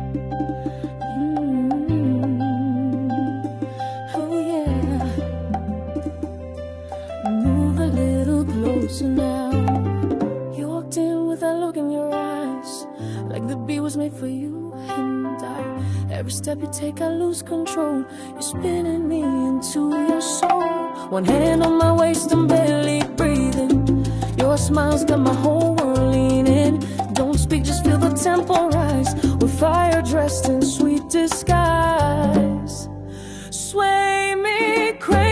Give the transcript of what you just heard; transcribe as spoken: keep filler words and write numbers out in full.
Mm. Oh yeah. Move a little closer now. You walked in with that look in your eyes, like the beat was made for you and I. Every step you take, I lose control. You're spinning me into your soul. One hand on my waist, I'm barely breathing. Your smile's got my whole world leaning. Don't speak, just feel the tempo rise. We're fire dressed in sweet disguise. Sway me crazy.